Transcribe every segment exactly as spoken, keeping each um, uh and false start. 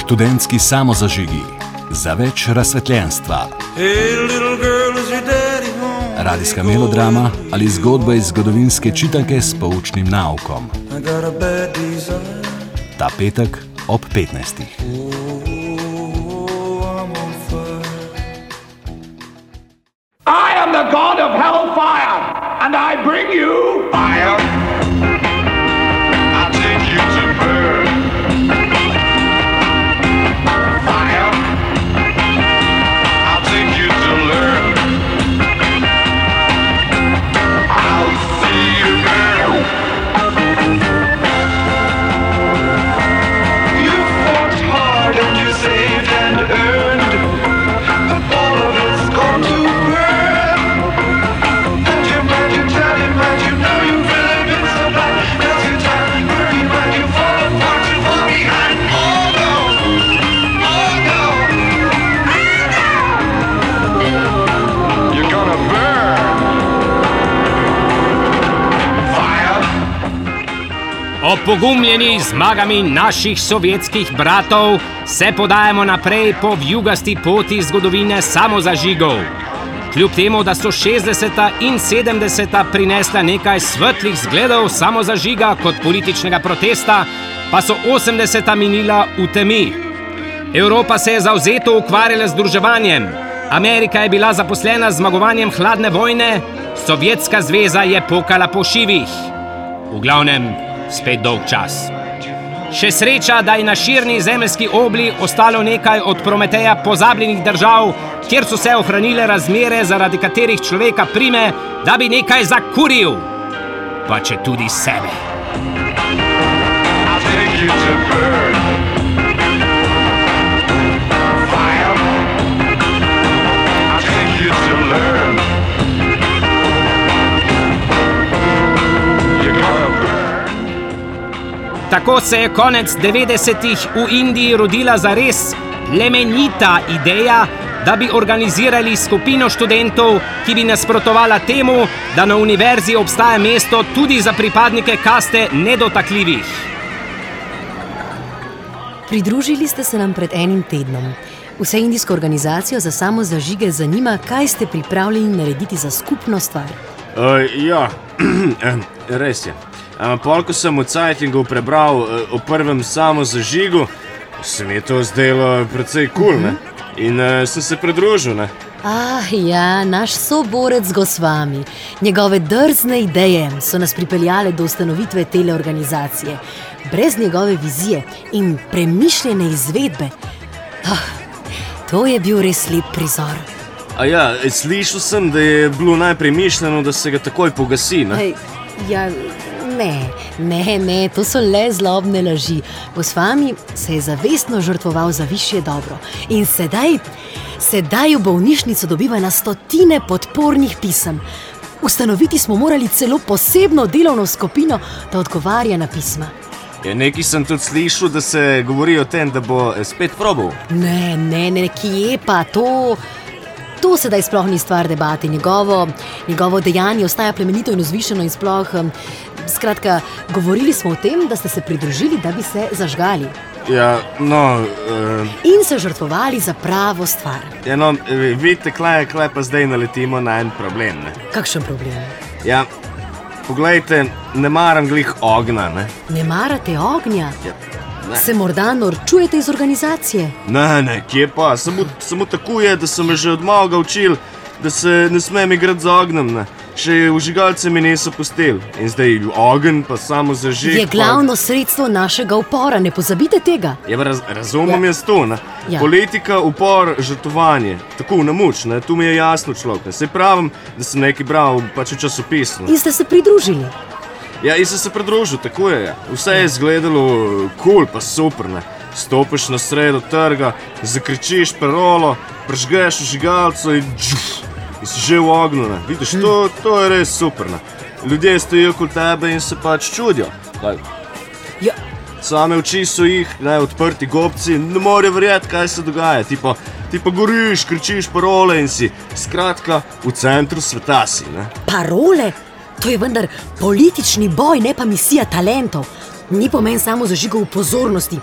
Študentski samozažigi. Za več razsvetljenstva. Radijska melodrama ali zgodba iz zgodovinske čitanke s poučnim naukom. Ta petek ob petnajstih. I am the god of hellfire, and I bring you fire. I'll take you to burn. Fire. I'll take you to learn. I'll see you burn. You fought hard and you saved and earned. All of it's gone to burn. And you might, you tell him, and you know you've really been so bad. Cause you tell him, burn him, and you fall apart, you fall behind. Oh no, oh no, you're gonna burn. Fire. Opogumljeni zmagami naših sovjetskih bratov se podajamo naprej po vijugasti poti zgodovine samozažigov. Kljub temu, da so šestdeseta in sedemdeseta prinesla nekaj svetlih zgledov samozažiga kot političnega protesta, pa so osemdeseta minila v temi. Evropa se je zavzeto ukvarjala z združevanjem, Amerika je bila zaposlena z zmagovanjem hladne vojne, Sovjetska zveza je pokala po šivih. V glavnem, spet dolg čas. Še sreča, da je na širni zemeljski obli ostalo nekaj od Prometeja pozabljenih držav, kjer so se ohranile razmere, zaradi katerih človeka prime, da bi nekaj zakuril, pa če tudi sebe. I'll take you to burn. Fire. I'll take you to learn. You're gonna burn. Tako se je konec devetdesetih v Indiji rodila zares plemenita ideja, da bi organizirali skupino študentov, ki bi nasprotovala temu, da na univerzi obstaja mesto tudi za pripadnike kaste nedotakljivih. Pridružili ste se nam pred enim tednom. Vseindijsko organizacijo za samozažige zanima, kaj ste pripravljeni narediti za skupno stvar. Uh, ja, res je. Uh, pol, ko sem v Cajtingu prebral uh, o prvem samozažigu, se mi je to zdelo precej kul, cool, ne? In uh, sem se pridružil, ne? Ah, ja, naš soborec Gosvami. Njegove drzne ideje so nas pripeljale do ustanovitve tele organizacije. Brez njegove vizije in premišljene izvedbe. Ah, to je bil res lep prizor. A ja, slišal sem, da je bilo najprej mišljeno, da se ga takoj pogasi, ne? Ej, ja, ne, ne, ne, to so le zlobne laži. Gosvami se je zavestno žrtvoval za višje dobro. In sedaj, sedaj v bolnišnico dobiva na stotine podpornih pisem. Ustanoviti smo morali celo posebno delovno skupino, da odgovarja na pisma. Ja, nekaj sem tudi slišal, da se govori o tem, da bo spet probal. Ne, ne, ne, kje pa to... To sedaj sploh ni stvar debate. Njegovo, njegovo dejanje ostaja plemenito in vzvišeno in sploh... Skratka, govorili smo o tem, da ste se pridružili, da bi se zažgali. Ja, no... Uh, in se žrtvovali za pravo stvar. Ja, no, vidite, klej, klej pa zdaj naletimo na en problem, ne? Kakšen problem? Ja, poglejte, ne maram glih ognja, ne? Ne marate ognja? Ja. Ne. Se morda norčujete iz organizacije? Ne, ne, kje pa? Samo, samo tako je, da so me že od malega učili, da se ne smem igrati z ognjem, ne. Še vžigalce mi niso pustili. In zdaj ogenj pa samo zažig. Je glavno sredstvo našega upora, ne pozabite tega. Ja, raz, razumem ja. Jaz to, ne. Ja. Politika, upor, žrtvovanje. Tako, na muč, ne. Tu mi je jasno človek. Se pravim, da sem nekaj bral pač v časopisu. In ste se pridružili? Ja, in sem se pridružil, tako je. Vse je izgledalo kul, cool, pa super, ne. Stopiš na sredo trga, zakričiš parolo, prežgeš vžigalco in džuf, in si že v ognju, ne. Vidiš, to, to je res super, ne. Ljudje stojijo okoli tebe in se pač čudijo. Ja. Same oči so jih, ne, odprti gobci, ne morejo verjeti, kaj se dogaja. Ti pa, ti pa goriš, kričiš parole in si, skratka, v centru sveta si, ne. Parole? To je vendar politični boj, ne pa misija talentov. Ni pomen samo zažigov pozornosti.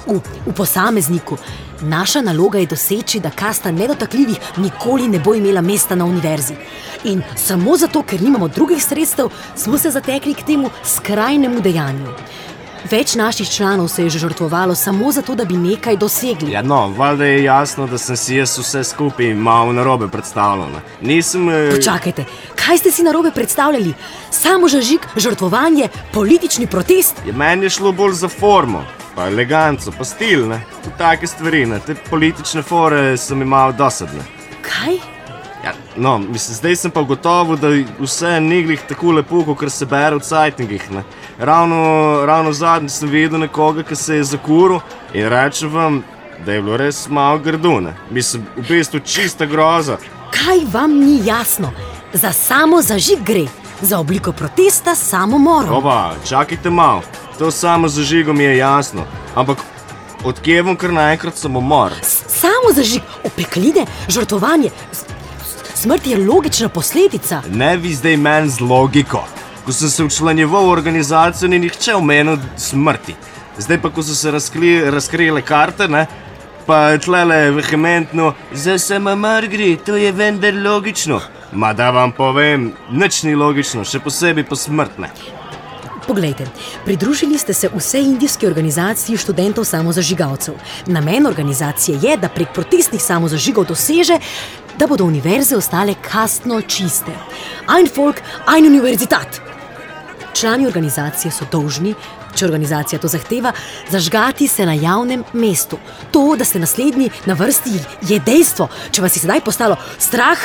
v, v posamezniku. Naša naloga je doseči, da kasta nedotakljivih nikoli ne bo imela mesta na univerzi. In samo zato, ker nimamo drugih sredstev, smo se zatekli k temu skrajnemu dejanju. Več naših članov se je že žrtvovalo samo zato, da bi nekaj dosegli. Ja, no, valjda je jasno, da sem si jaz vse skupaj malo narobe predstavljal. Ne. Nisem... Eh... Počakajte, kaj ste si narobe predstavljali? Samozažig, žrtvovanje, politični protest? Ja, meni je šlo bolj za formo, pa eleganco, pa stil, ne. Take stvari, ne. Te politične fore so mi malo dosadne. Kaj? Ja, no, mislim, zdaj sem pa ugotovil, da vse ni glih tako lepo, kot se bere v cajtningih, ne. Ravno, ravno zadnji sem videl nekoga, ki se je zakuril in rečem vam, da je bilo res malo grdo, ne. Mislim, v bistvu čista groza. Kaj vam ni jasno? Za samozažig gre, za obliko protesta s samomorom. Oba, čakajte malo, to samozažigo mi je jasno, ampak od kje bom kar naenkrat samomor? Samozažig, opekline, žrtvovanje, smrt je logična posledica. Ne vi zdaj meni z logiko. Ko sem se včlanjeval v organizacijo, ni nihče omenil smrti. Zdaj pa, ko so se razkri, razkrile karte, ne, pa je tlele vehementno, za samomor gre, to je vendar logično. Ma da vam povem, nič ni logično, še posebej po smrtne. Poglejte, pridružili ste se vsej indijski organizaciji študentov samozažigalcev. Namen organizacije je, da prek protestnih samozažigov doseže, da bodo univerze ostale kastno čiste. Ein Volk, ein Universitat. Člani organizacije so dolžni, če organizacija to zahteva, zažgati se na javnem mestu. To, da ste naslednji na vrsti, je dejstvo. Če vas je sedaj postalo strah...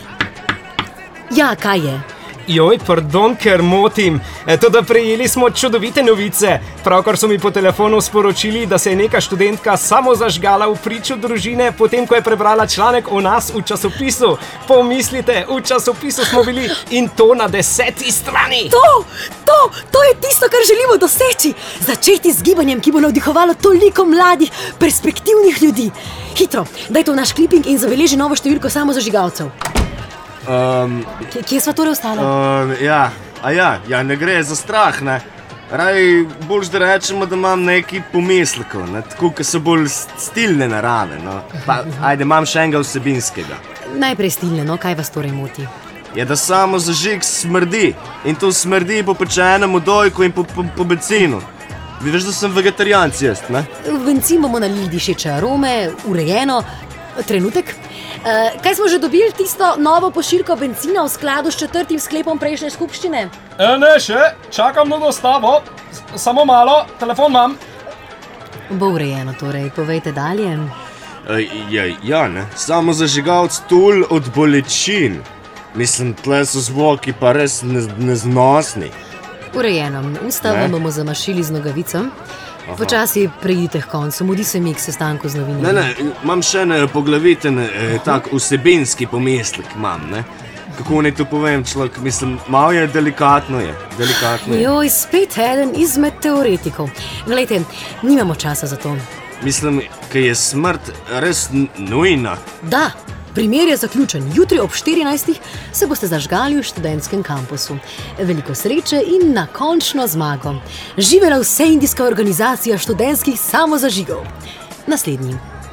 Ja, kaj je? Joj, pardon, ker motim. To, da prejeli smo čudovite novice. Pravkar so mi po telefonu sporočili, da se je neka študentka samo zažgala v priču družine, potem ko je prebrala članek o nas v časopisu. Pomislite, v časopisu smo bili in to na deseti strani. To, to, to je tisto, kar želimo doseči. Začeti z gibanjem, ki bo navdihovalo toliko mladih, perspektivnih ljudi. Hitro, daj to v naš kliping in zabeleži novo številko samozažigalcev. Um, Kje, kje sva torej ostala? um, ja, a ja, ja, ne gre za strah, ne. Raj boljš da rečemo, da imam neki pomislekov, ne, tako, ki so bolj stilne narave, no. Pa, ajde, imam še enega vsebinskega. Najprej stilne, no, kaj vas torej moti? Je, da samozažig smrdi. In to smrdi po pečenem odojku in po, po, po bencinu. Vi veš, da sem vegetarijanc jaz, ne? V bencin bomo nalili dišeče arome, urejeno. Trenutek. Uh, kaj smo že dobili tisto novo pošiljko bencina v skladu s četrtim sklepom prejšnje skupščine? E, ne še, čakam na dostavo. S samo malo, telefon imam. Bo urejeno torej, povejte dalje. E, ja, ja, ne. Samozažigalc tul od bolečin. Mislim, tle so zvoki pa res ne, neznosni. Urejeno, usta vam bomo zamašili z nogavicom. Počasi prejdite k koncu, mudi se mi k sestanku z novinarji. Ne, ne, imam še ne poglaviten, eh, tak vsebinski pomislek imam, ne. Kako naj to povem, človek, mislim, malo je delikatno je, delikatno je. Joj, spet eden izmed teoretikov. Glejte, nimamo časa za to. Mislim, ker je smrt res nujna. Da, primer je zaključen. Jutri ob štirinajstih se boste zažgali v študentskem kampusu. Veliko sreče in na končno zmago. Živela vseindijska organizacija študentskih samozažigov. Naslednji.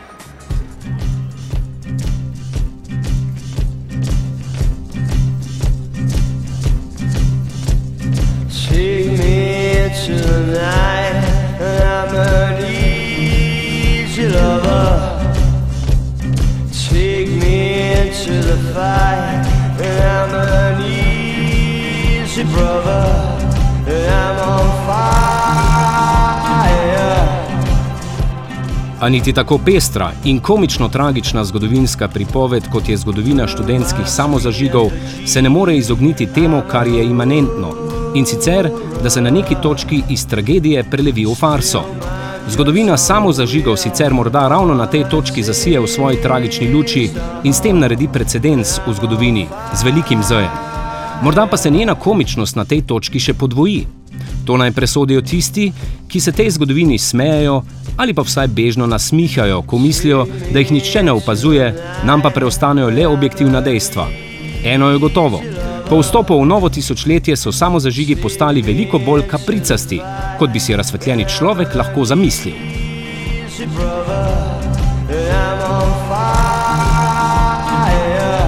Take me to the night, I'm an easy lover. Take me into the fight, and I'm an easy brother, and I'm on fire. A niti tako pestra in komično tragična zgodovinska pripoved, kot je zgodovina študentskih samozažigov, se ne more izogniti temu, kar je imanentno, in sicer, da se na neki točki iz tragedije prelevi v farso. Zgodovina samozažigov sicer morda ravno na tej točki zasije v svoji tragični luči in s tem naredi precedens v zgodovini z velikim Z-jem. Morda pa se njena komičnost na tej točki še podvoji. To naj presodijo tisti, ki se tej zgodovini smejejo ali pa vsaj bežno nasmihajo, ko mislijo, da jih nihče ne opazuje, nam pa preostanejo le objektivna dejstva. Eno je gotovo. Po vstopu v novo tisočletje so samozažigi postali veliko bolj kapricasti, kot bi si razsvetljeni človek lahko zamislil. say, brother, I'm on fire.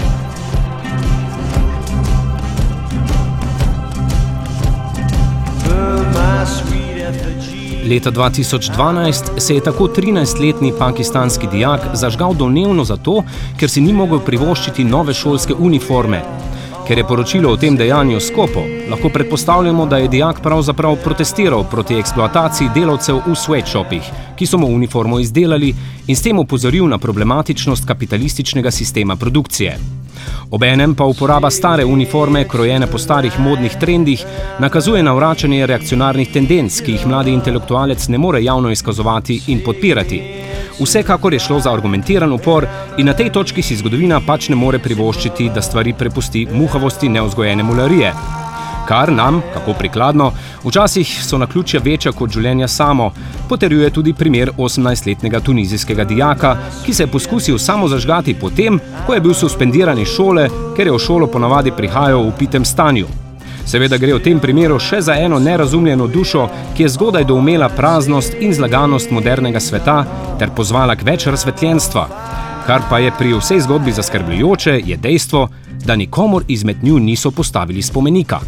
Burn my sweet effigy. Leta dva tisoč dvanajst se je tako trinajstletni pakistanski dijak zažgal domnevno zato, ker si ni mogel privoščiti nove šolske uniforme. Ker je poročilo o tem dejanju skopo, lahko predpostavljamo, da je dijak pravzaprav protestiral proti eksploataciji delavcev v sweatshopih, ki so mu uniformo izdelali, in s tem opozoril na problematičnost kapitalističnega sistema produkcije. Obenem pa uporaba stare uniforme, krojene po starih modnih trendih, nakazuje na vračanje reakcionarnih tendenc, ki jih mladi intelektualec ne more javno izkazovati in podpirati. Vsekakor je šlo za argumentiran upor in na tej točki si zgodovina pač ne more privoščiti, da stvari prepusti muhavosti nevzgojene mularije. Kar nam, kako prikladno, včasih so naključja večja kot življenja samo, potrjuje tudi primer osemnajstletnega tunizijskega dijaka, ki se je poskusil samo zažgati potem, ko je bil suspendiran iz šole, ker je v šolo ponavadi prihajal v pitem stanju. Seveda gre v tem primeru še za eno nerazumljeno dušo, ki je zgodaj doumela praznost in zlaganost modernega sveta ter pozvala k več razsvetljenstva. Kar pa je pri vsej zgodbi zaskrbljujoče, je dejstvo, da nikomur izmed nju niso postavili spomenika.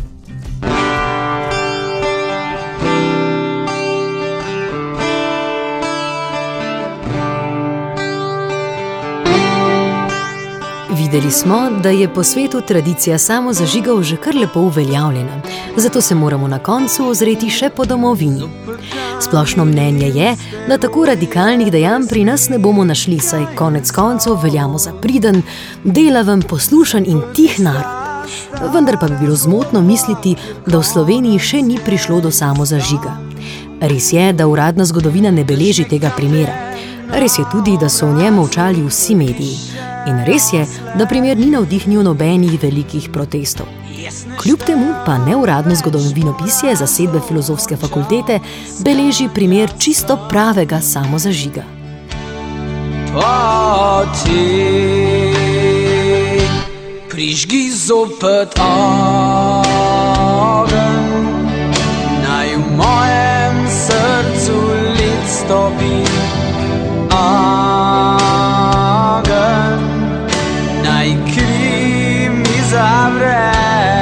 Videli smo, da je po svetu tradicija samozažigov že kar lepo uveljavljena, zato se moramo na koncu ozreti še po domovini. Splošno mnenje je, da tako radikalnih dejanj pri nas ne bomo našli, saj konec koncev veljamo za priden, delaven, poslušen in tih narod. Vendar pa bi bilo zmotno misliti, da v Sloveniji še ni prišlo do samozažiga. Res je, da uradna zgodovina ne beleži tega primera. Res je tudi, da so o njem molčali vsi mediji. In res je, da primer ni navdihnil nobenih velikih protestov. Kljub temu pa neuradno zgodovinopisje zasedbe Filozofske fakultete beleži primer čisto pravega samozažiga. O, ti, prižgi zopet ogenj, naj v mojem srcu led stopi. Ogenj, naj kri mi zavre.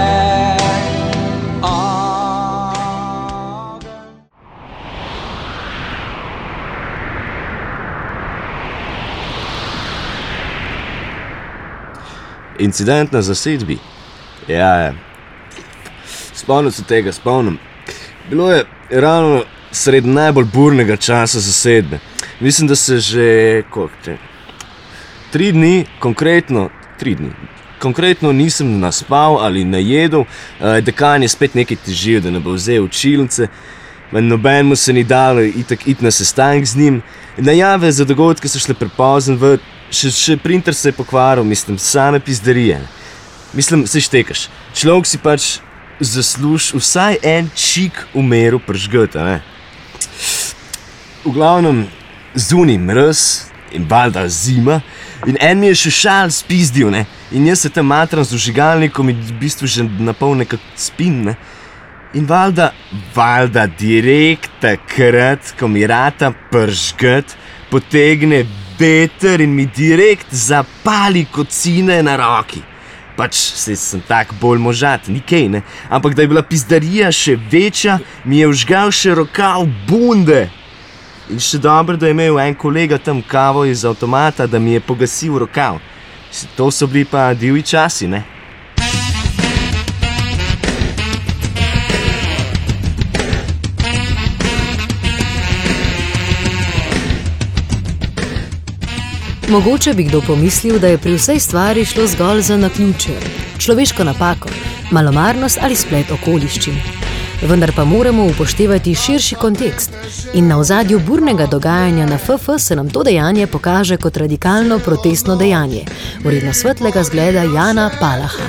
Incident na zasedbi. Ja, ja. Spomnim se tega, spomnim. Bilo je ravno sredi najbolj burnega časa zasedbe. Mislim, da se že, koliko te, tri dni, konkretno, tri dni, konkretno nisem naspal ali najedel, dekan je spet nekaj težil, da ne bo vzel učilnice, nobenemu se ni dalo itak iti na sestanek z njim, najave za dogodke so šle prepozno v, še, še printer se je pokvaril, mislim, same pizderije. Mislim, se štekaš, človek si pač zasluž vsaj en čik v meru pržgati, ne? V glavnem, zunaj mraz in valjda zima in en mi je šušal spizdil, ne, in jaz se tam matram z vžigalnikom in v bistvu že napol nekak spim, ne, in valjda, valjda direkt takrat, ko mi rata pržgat, potegne veter in mi direkt zapali kocine na roki. Pač se sem tak bolj možat, nikej, ne, ampak da je bila pizdarija še večja, mi je vžgal še rokav bunde. In še dobro, da je imel en kolega tam kavo iz avtomata, da mi je pogasil rokav. To so bili pa divji časi, ne? Mogoče bi kdo pomislil, da je pri vsej stvari šlo zgolj za naključje, človeško napako, malomarnost ali splet okoliščin. Vendar pa moramo upoštevati širši kontekst in na ozadju burnega dogajanja na F F se nam to dejanje pokaže kot radikalno protestno dejanje, vredno svetlega zgleda Jana Palaha.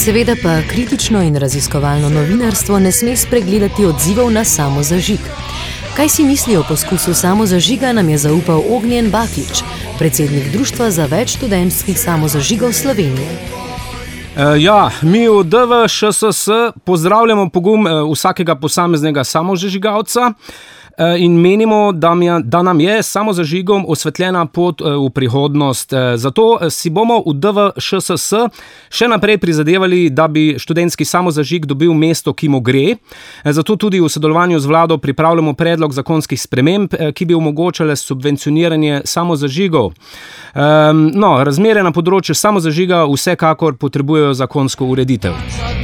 Seveda pa kritično in raziskovalno novinarstvo ne sme spregledati odzivov na samozažig. Kaj si misli o poskusu samozažiga, nam je zaupal Ognjen Baklič, predsednik Društva za več študentskih samozažigov Slovenije. Ja, mi v D V Š S S pozdravljamo pogum vsakega posameznega samozažigalca in menimo, da, mi, da nam je samozažigom osvetljena pot v prihodnost. Zato si bomo v D V Š S S še naprej prizadevali, da bi študentski samozažig dobil mesto, ki mu gre. Zato tudi v sodelovanju z vlado pripravljamo predlog zakonskih sprememb, ki bi omogočale subvencioniranje samozažigov. No, razmere na področju samozažiga vsekakor potrebujejo zakonsko ureditev.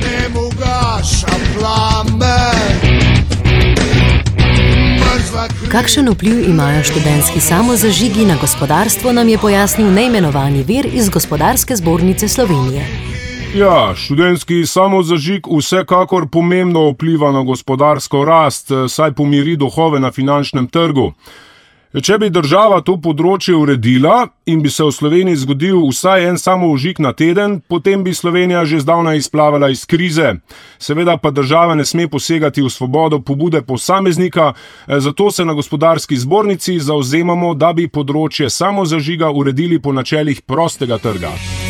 Kakšen vpliv imajo študentski samozažigi na gospodarstvo, nam je pojasnil neimenovani vir iz Gospodarske zbornice Slovenije. Ja, študentski samozažig vsekakor pomembno vpliva na gospodarsko rast, saj pomiri duhove na finančnem trgu. Če bi država to področje uredila in bi se v Sloveniji zgodil vsaj en samozažig na teden, potem bi Slovenija že zdavnaj izplavala iz krize. Seveda pa država ne sme posegati v svobodo pobude posameznika, zato se na Gospodarski zbornici zavzemamo, da bi področje samozažiga uredili po načelih prostega trga.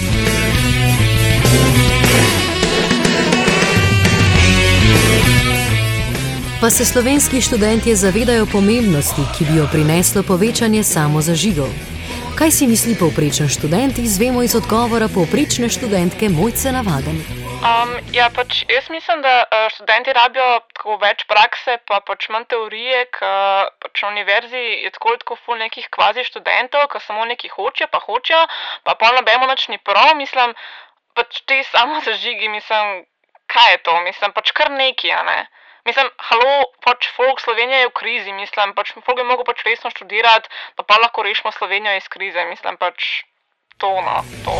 Pa se slovenski študentje zavedajo pomembnosti, ki bi jo prineslo povečanje samozažigov. Kaj si misli povprečen študent, izvemo iz odgovora povprečne študentke Mojce Navaden. Um, ja, pač jaz mislim, da uh, študenti rabijo tako več prakse, pa pač manj teorije, ker pač na univerzi je tako tako ful nekih kvazi študentov, ki samo nekaj hočejo, pa hočejo, pa pol nobeno nič ni prav, mislim, pač te samozažigi, mislim, kaj je to, mislim, pač kar neki, a ne. Mislim, halo, pač folk, Slovenija je v krizi, mislim, pač folk bi mogel pač resno študirati, pa pa lahko rešimo Slovenijo iz krize, mislim, pač to, no, to.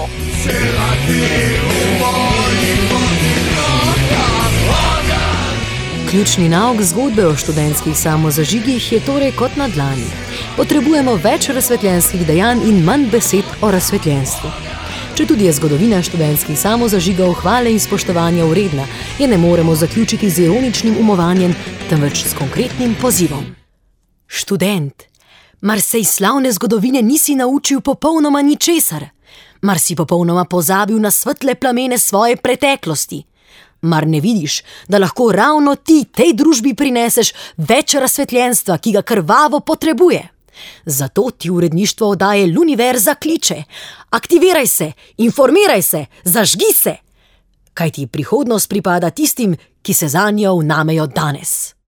Ključni nauk zgodbe o študentskih samozažigih je torej kot na dlani. Potrebujemo več razsvetljenskih dejanj in manj besed o razsvetljenstvu. Če tudi je zgodovina študentskih samozažigov hvale in spoštovanja vredna, je ne moremo zaključiti z ironičnim umovanjem, temveč s konkretnim pozivom. Študent, mar se iz slavne zgodovine nisi naučil popolnoma ničesar? Mar si popolnoma pozabil na svetle plamene svoje preteklosti? Mar ne vidiš, da lahko ravno ti tej družbi prineseš več razsvetljenstva, ki ga krvavo potrebuje? Zato ti uredništvo oddaje Luniverza kliče. Aktiviraj se, informiraj se, zažgi se! Kajti prihodnost pripada tistim, ki se zanjo vnamejo danes.